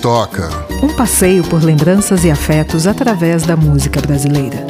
toca. Um passeio por lembranças e afetos através da música brasileira.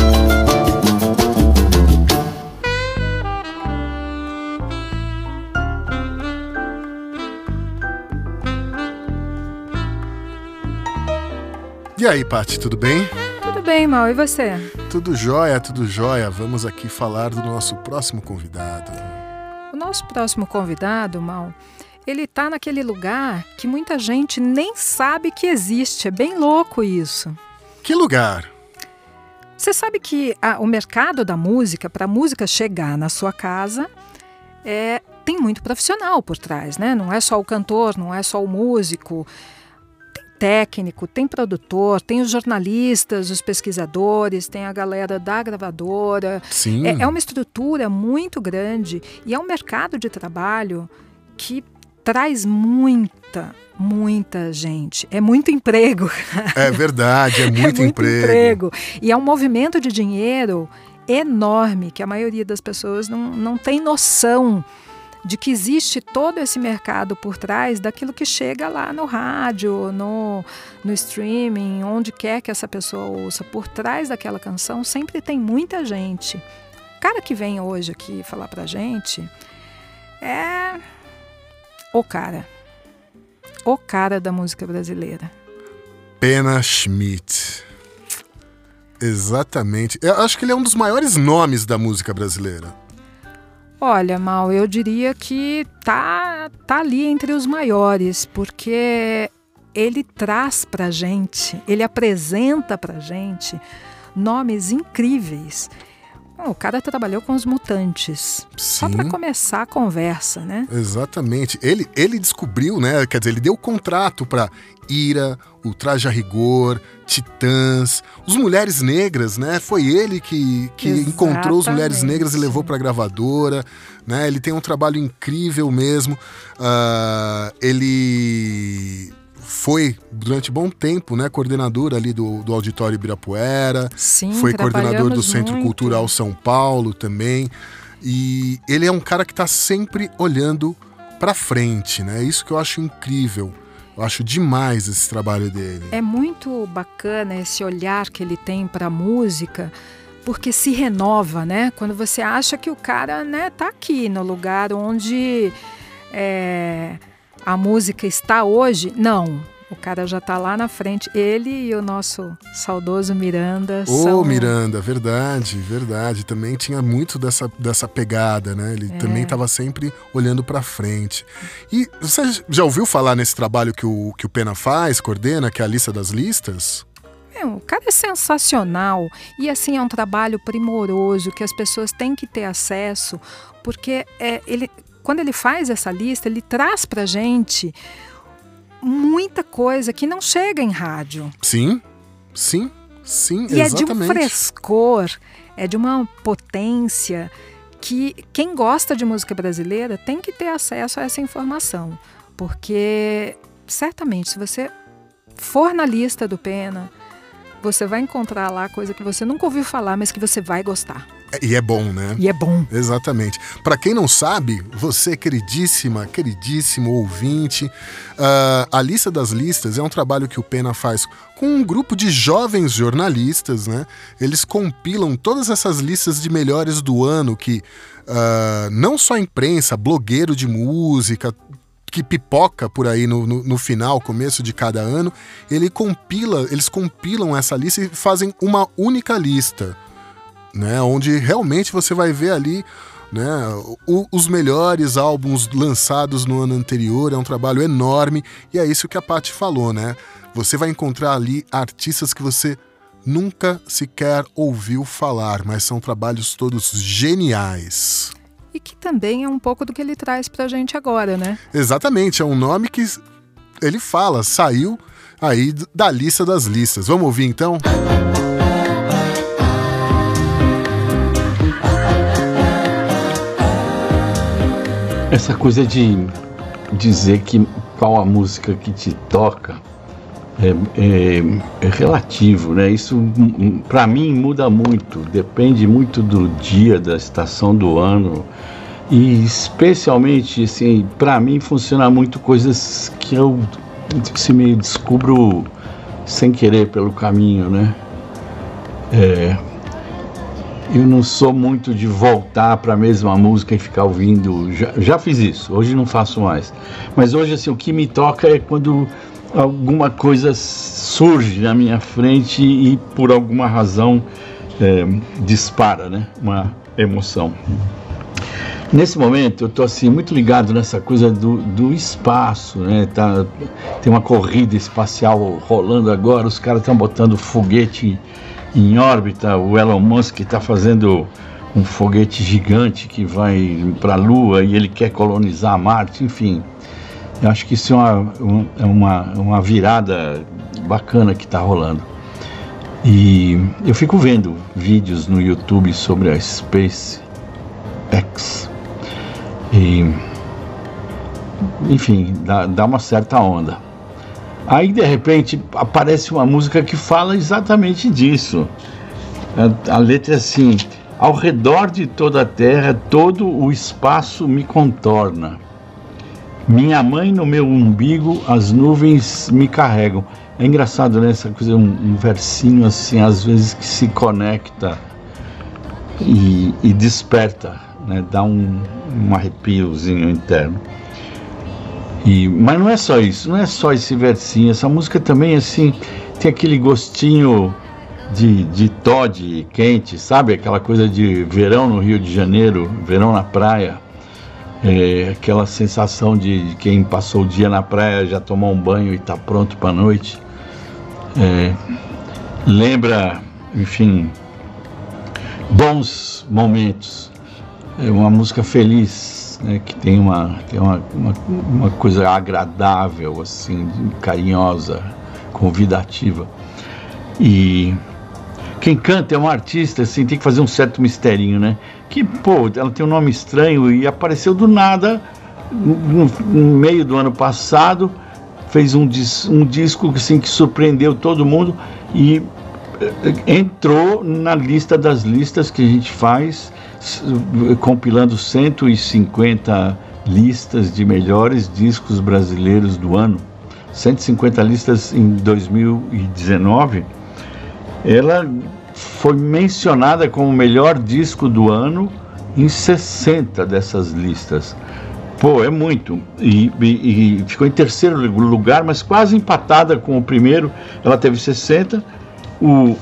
E aí, Paty, tudo bem? Tudo bem, Mal, e você? Tudo jóia, tudo jóia. Vamos aqui falar do nosso próximo convidado. O nosso próximo convidado, Mal, ele tá naquele lugar que muita gente nem sabe que existe. É bem louco isso. Que lugar? Você sabe que o mercado da música, para a música chegar na sua casa, tem muito profissional por trás, né? Não é só o cantor, não é só o músico. Técnico, tem produtor, tem os jornalistas, os pesquisadores, tem a galera da gravadora. Sim. É uma estrutura muito grande e é um mercado de trabalho que traz muita gente. É muito emprego. É verdade, é muito emprego. E é um movimento de dinheiro enorme que a maioria das pessoas não tem noção de que existe todo esse mercado por trás daquilo que chega lá no rádio, no streaming, onde quer que essa pessoa ouça. Por trás daquela canção sempre tem muita gente. O cara que vem hoje aqui falar pra gente é o cara da música brasileira. Pena Schmidt. Exatamente. Eu acho que ele é um dos maiores nomes da música brasileira. Olha, Mal, eu diria que tá ali entre os maiores, porque ele traz pra gente, ele apresenta pra gente nomes incríveis. O cara trabalhou com os Mutantes. Sim. Só para começar a conversa, né? Exatamente. Ele descobriu, né? Quer dizer, ele deu contrato para Ira, o Traje a Rigor, Titãs, os Mulheres Negras, né? Foi ele que encontrou os Mulheres Negras e levou para a gravadora, né? Ele tem um trabalho incrível mesmo. Ele foi, durante bom tempo, né, coordenador ali do Auditório Ibirapuera. Sim, foi coordenador do Centro muito. Cultural São Paulo também. E ele é um cara que está sempre olhando para frente, né? Isso que eu acho incrível. Eu acho demais esse trabalho dele. É muito bacana esse olhar que ele tem para a música, porque se renova, né? Quando você acha que o cara, né, tá aqui no lugar onde a música está hoje, não. O cara já está lá na frente. Ele e o nosso saudoso Miranda são... Miranda, verdade. Também tinha muito dessa pegada, né? Ele também estava sempre olhando para frente. E você já ouviu falar nesse trabalho que o Pena faz, coordena, que é a Lista das Listas? O cara é sensacional. E assim, é um trabalho primoroso que as pessoas têm que ter acesso, porque quando ele faz essa lista, ele traz pra gente muita coisa que não chega em rádio. Sim, e exatamente. É de um frescor, é de uma potência que quem gosta de música brasileira tem que ter acesso a essa informação. Porque, certamente, se você for na lista do Pena, você vai encontrar lá coisa que você nunca ouviu falar, mas que você vai gostar. E é bom, né? E é bom. Exatamente. Para quem não sabe, você, queridíssimo ouvinte, a Lista das Listas é um trabalho que o Pena faz com um grupo de jovens jornalistas, né? Eles compilam todas essas listas de melhores do ano que não só a imprensa, blogueiro de música, que pipoca por aí no final, começo de cada ano, eles compilam essa lista e fazem uma única lista, né, onde realmente você vai ver ali, né, os melhores álbuns lançados no ano anterior. É um trabalho enorme e é isso que a Paty falou, né? Você vai encontrar ali artistas que você nunca sequer ouviu falar, mas são trabalhos todos geniais. E que também é um pouco do que ele traz pra gente agora, né? Exatamente, é um nome que ele fala, saiu aí da Lista das Listas. Vamos ouvir então? Essa coisa de dizer que qual a música que te toca é relativo, né? Isso para mim muda muito, depende muito do dia, da estação do ano, e especialmente assim, para mim funciona muito coisas que eu se me descubro sem querer pelo caminho, né? Eu não sou muito de voltar para a mesma música e ficar ouvindo. Já fiz isso, hoje não faço mais. Mas hoje, assim, o que me toca é quando alguma coisa surge na minha frente e por alguma razão dispara, né? Uma emoção. Nesse momento eu estou assim, muito ligado nessa coisa do espaço, né? Tem uma corrida espacial rolando agora, os caras estão botando foguete em órbita, o Elon Musk está fazendo um foguete gigante que vai para a Lua e ele quer colonizar Marte, enfim. Eu acho que isso é uma virada bacana que está rolando. E eu fico vendo vídeos no YouTube sobre a SpaceX. E, enfim, dá uma certa onda. Aí, de repente, aparece uma música que fala exatamente disso. A letra é assim: ao redor de toda a terra, todo o espaço me contorna. Minha mãe no meu umbigo, as nuvens me carregam. É engraçado, né? Essa coisa, um versinho assim, às vezes que se conecta e desperta, né? Dá um arrepiozinho interno. Mas não é só isso, não é só esse versinho. Essa música também, assim, tem aquele gostinho de Toddy quente, sabe? Aquela coisa de verão no Rio de Janeiro, verão na praia. Aquela sensação de quem passou o dia na praia, já tomou um banho e está pronto para a noite. Lembra, enfim, bons momentos. É uma música feliz, né, que tem uma coisa agradável, assim, carinhosa, convidativa. E quem canta é um artista, assim, tem que fazer um certo misterinho, né? Que, ela tem um nome estranho e apareceu do nada, no meio do ano passado, fez um disco assim, que surpreendeu todo mundo e entrou na lista das listas que a gente faz, compilando 150 listas de melhores discos brasileiros do ano, 150 listas em 2019. Ela foi mencionada como o melhor disco do ano em 60 dessas listas. É muito. E ficou em terceiro lugar, mas quase empatada com o primeiro. Ela teve 60. O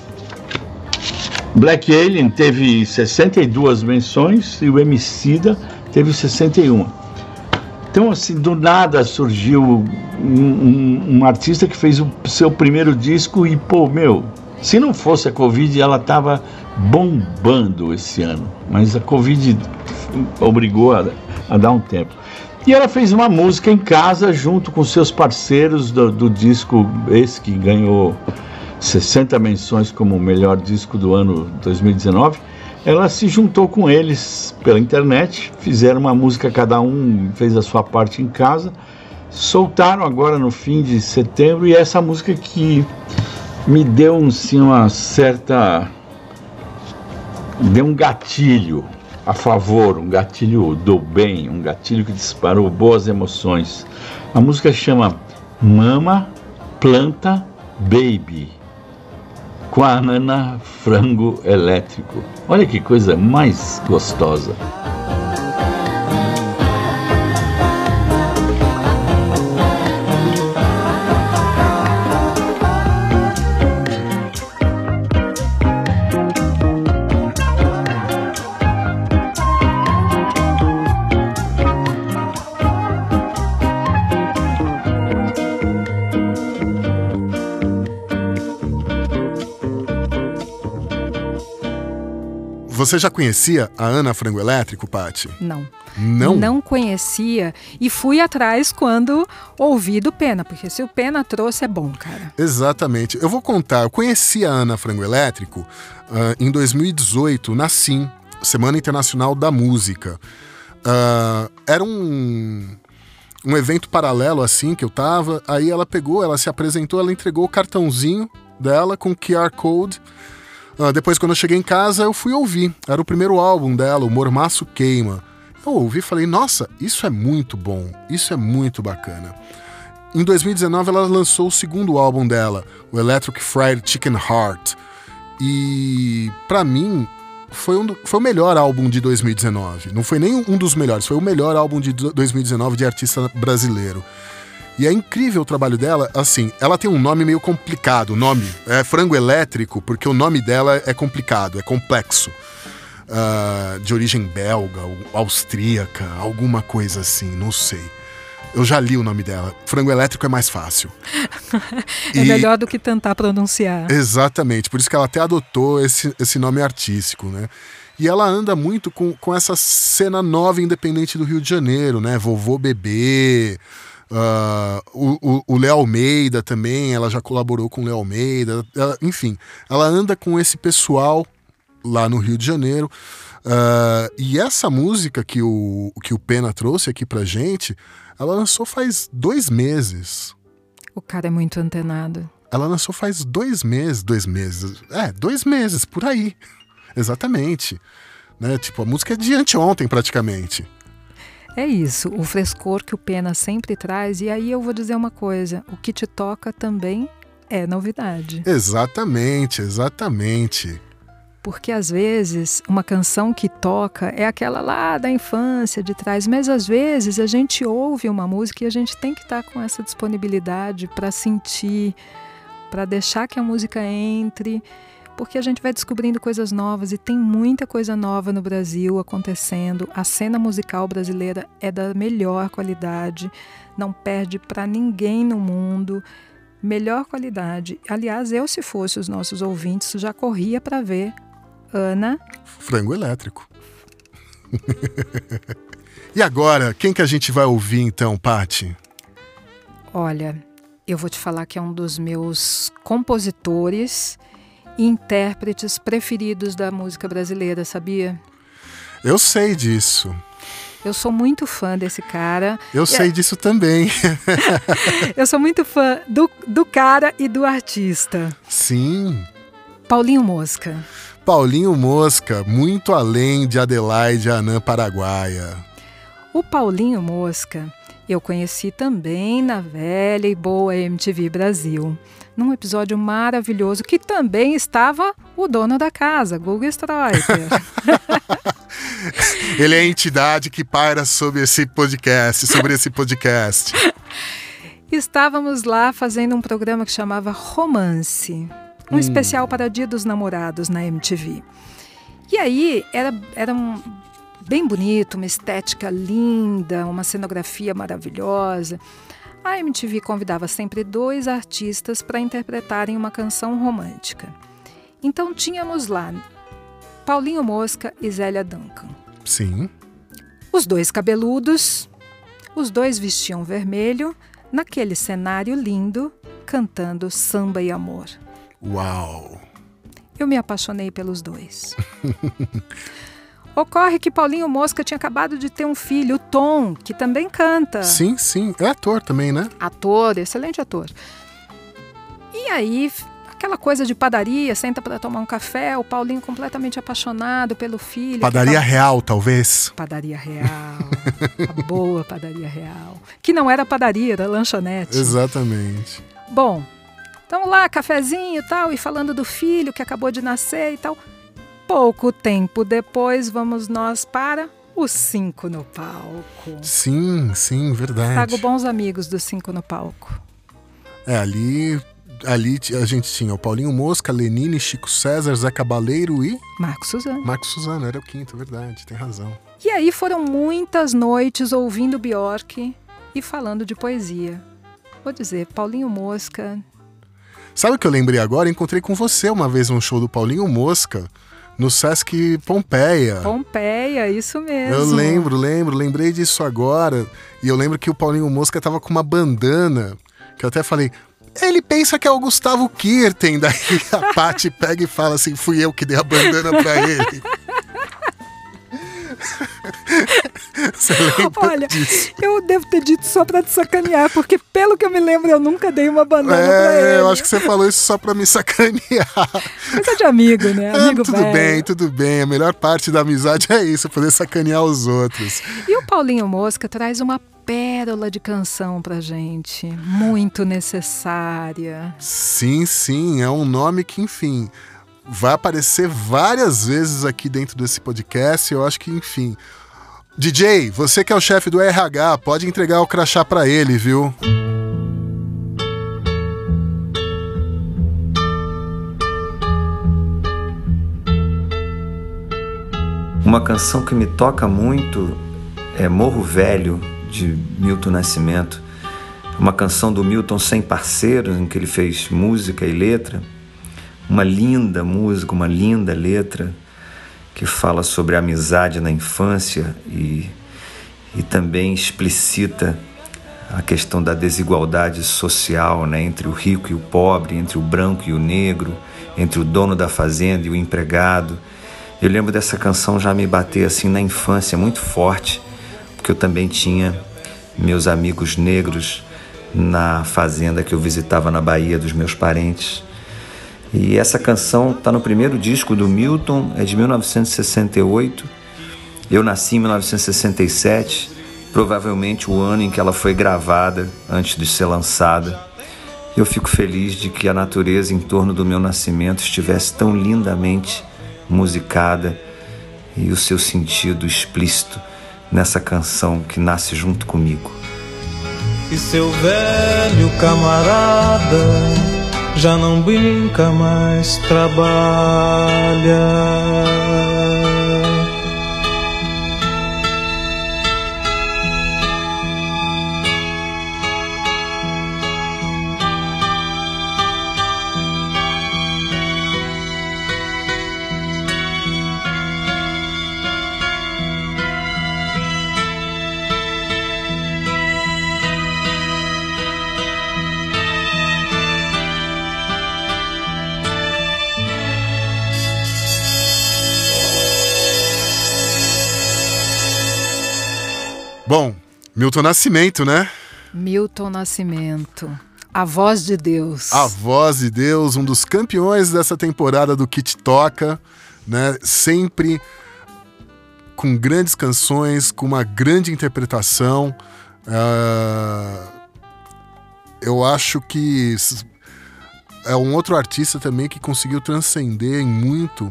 Black Alien teve 62 menções e o Emicida teve 61. Então, assim, do nada surgiu um artista que fez o seu primeiro disco e, se não fosse a Covid, ela estava bombando esse ano. Mas a Covid obrigou a dar um tempo. E ela fez uma música em casa junto com seus parceiros do disco esse que ganhou 60 menções como o melhor disco do ano 2019. Ela se juntou com eles pela internet, fizeram uma música, cada um fez a sua parte em casa, soltaram agora no fim de setembro, e essa música que me deu assim, uma certa... deu um gatilho a favor, um gatilho do bem, um gatilho que disparou boas emoções. A música chama Mama, Planta, Baby, com a Ana Frango Elétrico. Olha que coisa mais gostosa. Você já conhecia a Ana Frango Elétrico, Paty? Não. Não? Não conhecia e fui atrás quando ouvi do Pena, porque se o Pena trouxe é bom, cara. Exatamente. Eu vou contar, eu conheci a Ana Frango Elétrico em 2018, na SIM, Semana Internacional da Música. Era um evento paralelo assim que eu tava, aí ela pegou, ela se apresentou, ela entregou o cartãozinho dela com QR Code. Depois, quando eu cheguei em casa, eu fui ouvir. Era o primeiro álbum dela, o Mormaço Queima. Eu ouvi e falei, nossa, isso é muito bom, isso é muito bacana. em 2019 ela lançou o segundo álbum dela, o Electric Fried Chicken Heart. E pra mim foi o melhor álbum de 2019. Não foi nem um dos melhores, foi o melhor álbum de 2019 de artista brasileiro. E é incrível o trabalho dela, assim, ela tem um nome meio complicado, o nome é Frango Elétrico, porque o nome dela é complicado, é complexo. De origem belga, austríaca, alguma coisa assim, não sei. Eu já li o nome dela. Frango Elétrico é mais fácil. É melhor do que tentar pronunciar. Exatamente, por isso que ela até adotou esse nome artístico, né? E ela anda muito com essa cena nova independente do Rio de Janeiro, né? Vovô Bebê, o Léo Almeida também, ela já colaborou com o Léo Almeida. Enfim, ela anda com esse pessoal lá no Rio de Janeiro. E essa música que o Pena trouxe aqui pra gente, ela lançou faz 2 meses. O cara é muito antenado. Ela lançou faz 2 meses. 2 meses, por aí. Exatamente. Né? Tipo, a música é de anteontem, praticamente. É isso, o frescor que o Pena sempre traz. E aí eu vou dizer uma coisa, o que te toca também é novidade. Exatamente. Porque às vezes uma canção que toca é aquela lá da infância, de trás, mas às vezes a gente ouve uma música e a gente tem que estar com essa disponibilidade para sentir, para deixar que a música entre, porque a gente vai descobrindo coisas novas e tem muita coisa nova no Brasil acontecendo. A cena musical brasileira é da melhor qualidade, não perde para ninguém no mundo. Melhor qualidade. Aliás, eu, se fosse os nossos ouvintes, já corria para ver Ana Frango Elétrico. E agora, quem que a gente vai ouvir então, Paty? Olha, eu vou te falar que é um dos meus compositores e intérpretes preferidos da música brasileira, sabia? Eu sei disso. Eu sou muito fã desse cara. Eu sei disso também. Eu sou muito fã do cara e do artista. Sim. Paulinho Mosca. Paulinho Mosca, muito além de Adelaide Anã Paraguaia. O Paulinho Mosca eu conheci também na velha e boa MTV Brasil, num episódio maravilhoso que também estava o dono da casa, Guga Stroiter. Ele é a entidade que paira sobre esse podcast. Estávamos lá fazendo um programa que chamava Romance. Um especial para Dia dos Namorados na MTV. E aí era bem bonito, uma estética linda, uma cenografia maravilhosa. A MTV convidava sempre 2 artistas para interpretarem uma canção romântica. Então tínhamos lá Paulinho Mosca e Zélia Duncan. Sim. Os 2 cabeludos, os 2 vestiam vermelho, naquele cenário lindo, cantando samba e amor. Uau! Eu me apaixonei pelos 2. Ocorre que Paulinho Mosca tinha acabado de ter um filho, o Tom, que também canta. Sim. É ator também, né? Ator, excelente ator. E aí, aquela coisa de padaria, senta para tomar um café, o Paulinho completamente apaixonado pelo filho. Padaria Real, talvez. Padaria Real, a boa Padaria Real. Que não era padaria, era lanchonete. Exatamente. Bom, então lá, cafezinho e tal, e falando do filho que acabou de nascer e tal. Pouco tempo depois, vamos nós para os 5 no palco. Sim, verdade. Trago bons amigos dos 5 no palco. Ali a gente tinha o Paulinho Mosca, Lenine, Chico César, Zé Cabaleiro e... Marcos Suzano, era o 5º, verdade, tem razão. E aí foram muitas noites ouvindo Bjork e falando de poesia. Vou dizer, Paulinho Mosca... Sabe o que eu lembrei agora? Encontrei com você uma vez num show do Paulinho Mosca, no Sesc Pompeia. Pompeia, isso mesmo. Eu lembrei disso agora. E eu lembro que o Paulinho Mosca tava com uma bandana, que eu até falei, ele pensa que é o Gustavo Kirten. Daí a Paty pega e fala assim, fui eu que dei a bandana pra ele. Você lembra Olha, disso? eu devo ter dito só pra te sacanear, porque pelo que eu me lembro, eu nunca dei uma banana pra ele. Eu acho que você falou isso só pra me sacanear. Coisa de amigo, né? Amigo tudo velho. bem, tudo bem. A melhor parte da amizade é isso, poder sacanear os outros. E o Paulinho Mosca traz uma pérola de canção pra gente, muito necessária. Sim, sim, é um nome que, enfim, vai aparecer várias vezes aqui dentro desse podcast. Eu acho que, enfim... DJ, você que é o chefe do RH, pode entregar o crachá pra ele, viu? Uma canção que me toca muito é Morro Velho, de Milton Nascimento. Uma canção do Milton sem parceiros, em que ele fez música e letra. Uma linda música, uma linda letra, que fala sobre a amizade na infância e também explicita a questão da desigualdade social, né, entre o rico e o pobre, entre o branco e o negro, entre o dono da fazenda e o empregado. Eu lembro dessa canção já me bater assim na infância muito forte, porque eu também tinha meus amigos negros na fazenda que eu visitava na Bahia dos meus parentes. E essa canção está no primeiro disco do Milton, é de 1968. Eu nasci em 1967, provavelmente o ano em que ela foi gravada antes de ser lançada. Eu fico feliz de que a natureza em torno do meu nascimento estivesse tão lindamente musicada e o seu sentido explícito nessa canção que nasce junto comigo. E seu velho camarada já não brinca, mais trabalha. Bom, Milton Nascimento, né? Milton Nascimento, a voz de Deus. A voz de Deus, um dos campeões dessa temporada do Que Te Toca, né? Sempre com grandes canções, com uma grande interpretação. Eu acho que é um outro artista também que conseguiu transcender em muito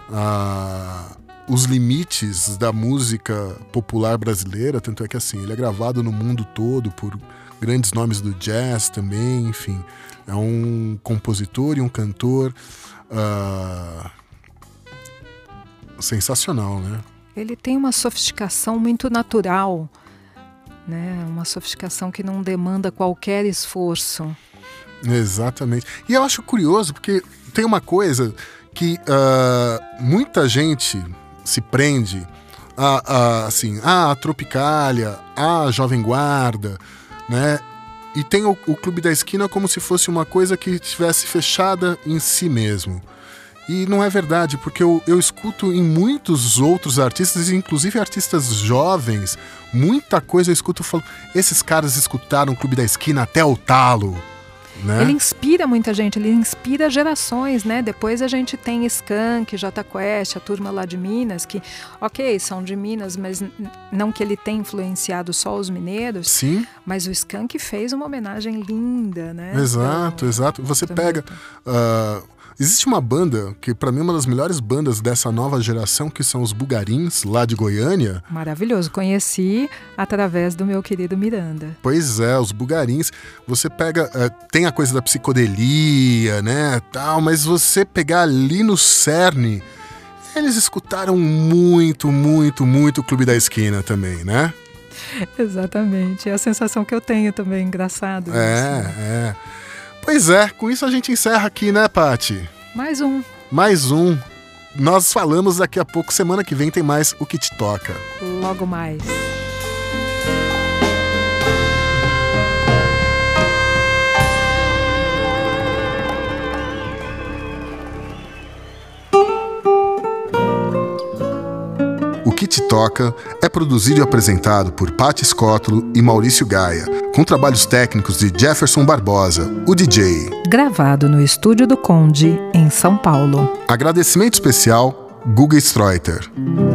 os limites da música popular brasileira, tanto é que assim, ele é gravado no mundo todo por grandes nomes do jazz também, enfim. É um compositor e um cantor sensacional, né? Ele tem uma sofisticação muito natural, né? Uma sofisticação que não demanda qualquer esforço. Exatamente. E eu acho curioso, porque tem uma coisa que muita gente se prende a Tropicália, a Jovem Guarda, né? E tem o Clube da Esquina como se fosse uma coisa que estivesse fechada em si mesmo. E não é verdade, porque eu escuto em muitos outros artistas, inclusive artistas jovens, muita coisa eu escuto falando, esses caras escutaram o Clube da Esquina até o talo. Né? Ele inspira muita gente, ele inspira gerações, né? Depois a gente tem Skank, Jota Quest, a turma lá de Minas, que, ok, são de Minas, mas não que ele tenha influenciado só os mineiros. Sim. Mas o Skank fez uma homenagem linda, né? Exato, exato. Você pega... existe uma banda que, para mim, é uma das melhores bandas dessa nova geração, que são os Bugarins, lá de Goiânia. Maravilhoso. Conheci através do meu querido Miranda. Pois é, os Bugarins. Você pega... tem a coisa da psicodelia, né, tal, mas você pegar ali no cerne, eles escutaram muito, muito, muito o Clube da Esquina também, né? Exatamente. É a sensação que eu tenho também, engraçado. É. Pois é, com isso a gente encerra aqui, né, Paty? Mais um. Mais um. Nós falamos daqui a pouco, semana que vem tem mais O Que Te Toca. Logo mais. O Que Te Toca é produzido e apresentado por Paty Scótolo e Maurício Gaia, com trabalhos técnicos de Jefferson Barbosa, o DJ. Gravado no Estúdio do Conde, em São Paulo. Agradecimento especial, Guga Streuter.